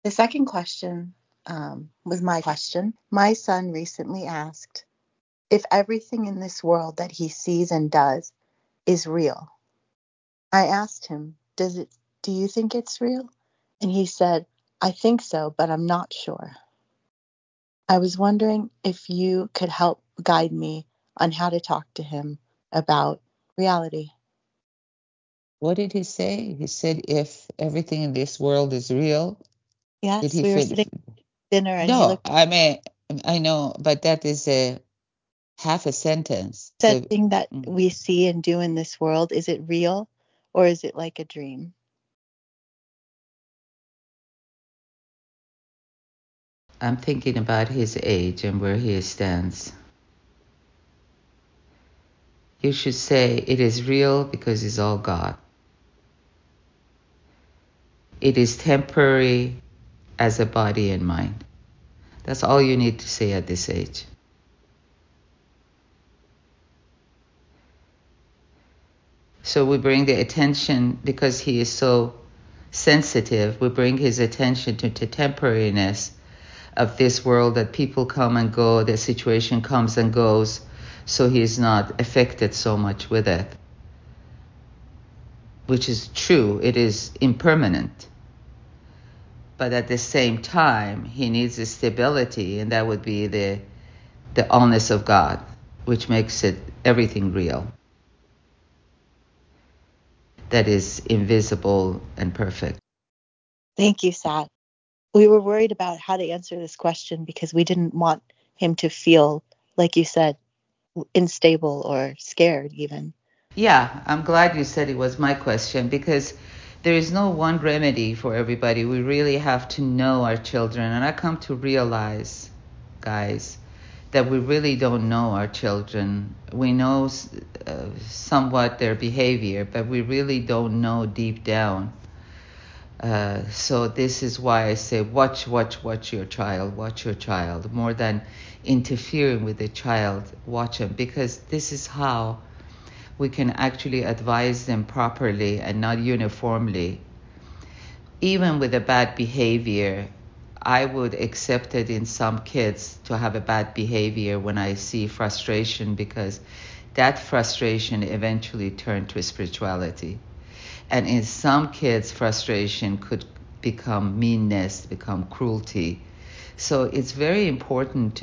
The second question was my question. My son recently asked if everything in this world that he sees and does is real. I asked him, do you think it's real? And he said, I think so, but I'm not sure. I was wondering if you could help guide me on how to talk to him about reality. What did he say? He said, if everything in this world is real, did Yes, he we were fit? sitting at dinner and he No, looked I mean, I know, but that is a half a sentence. at So everything that we see and do in this world. Is it real or is it like a dream? I'm thinking about his age and where he stands. You should say it is real because it's all God. It is temporary as a body and mind. That's all you need to say at this age. So we bring the attention, because he is so sensitive, we bring his attention to the temporariness of this world, that people come and go, the situation comes and goes, so he is not affected so much with it. Which is true, it is impermanent. But at the same time, he needs a stability, and that would be the allness of God, which makes it everything real. That is invisible and perfect. Thank you, Sat. We were worried about how to answer this question because we didn't want him to feel, like you said, unstable or scared even. Yeah, I'm glad you said it was my question, because there is no one remedy for everybody. We really have to know our children. And I come to realize, guys, that we really don't know our children. We know somewhat their behavior, but we really don't know deep down. So this is why I say watch your child. More than interfering with the child, watch them, because this is how we can actually advise them properly and not uniformly. Even with a bad behavior, I would accept it in some kids to have a bad behavior when I see frustration, because that frustration eventually turned to spirituality. And in some kids, frustration could become meanness, become cruelty. So it's very important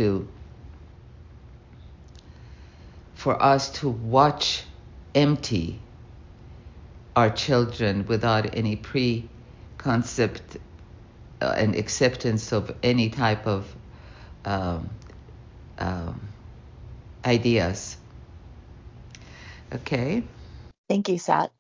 for us to watch empty our children without any preconcept and acceptance of any type of um, um, ideas. Okay. Thank you, Sat.